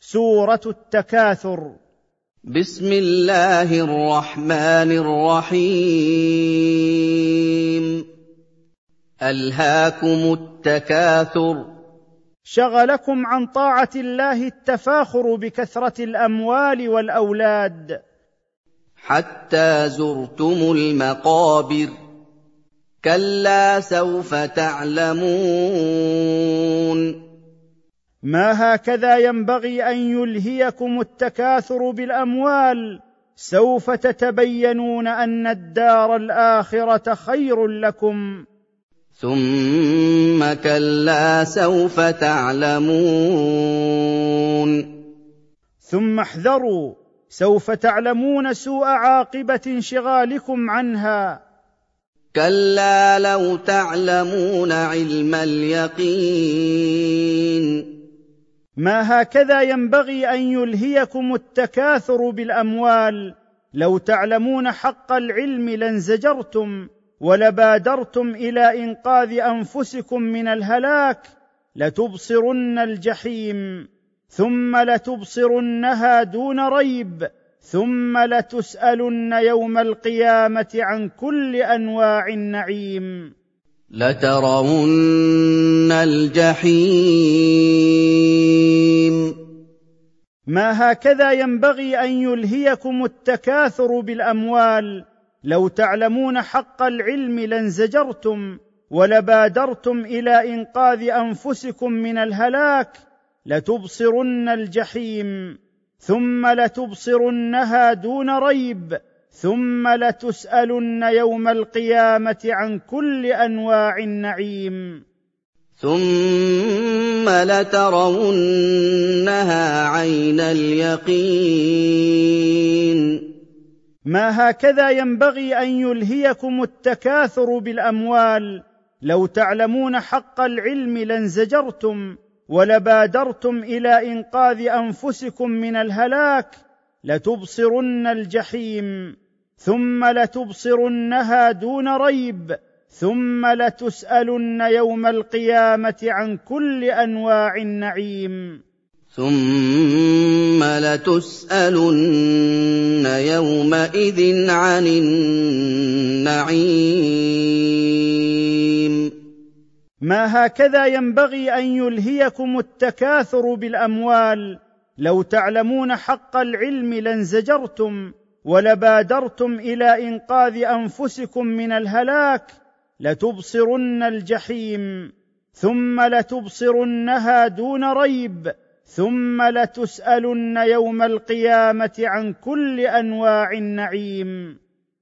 سورة التكاثر. بسم الله الرحمن الرحيم. ألهاكم التكاثر. شغلكم عن طاعة الله التفاخر بكثرة الأموال والأولاد، حتى زرتم المقابر. كلا سوف تعلمون. ما هكذا ينبغي أن يلهيكم التكاثر بالأموال، سوف تتبينون أن الدار الآخرة خير لكم. ثم كلا سوف تعلمون. ثم احذروا، سوف تعلمون سوء عاقبة انشغالكم عنها. كلا لو تعلمون علم اليقين. ما هكذا ينبغي أن يلهيكم التكاثر بالأموال، لو تعلمون حق العلم لانزجرتم ولبادرتم إلى إنقاذ أنفسكم من الهلاك. لتبصرن الجحيم ثم لتبصرنها دون ريب، ثم لتسألن يوم القيامة عن كل أنواع النعيم. لترون الجحيم. ما هكذا ينبغي أن يلهيكم التكاثر بالأموال، لو تعلمون حق العلم لانزجرتم ولبادرتم إلى إنقاذ أنفسكم من الهلاك. لتبصرن الجحيم ثم لتبصرنها دون ريب، ثم لتسألن يوم القيامة عن كل أنواع النعيم. ثم لترونها عين اليقين. ما هكذا ينبغي أن يلهيكم التكاثر بالأموال، لو تعلمون حق العلم لانزجرتم ولبادرتم إلى إنقاذ أنفسكم من الهلاك. لتبصرن الجحيم ثم لتبصرنها دون ريب، ثم لتسألن يوم القيامة عن كل أنواع النعيم. ثم لتسألن يومئذ عن النعيم. ما هكذا ينبغي أن يلهيكم التكاثر بالأموال، لو تعلمون حق العلم لانزجرتم ولبادرتم إلى إنقاذ أنفسكم من الهلاك. لتبصرن الجحيم ثم لتبصرنها دون ريب، ثم لتسألن يوم القيامة عن كل أنواع النعيم.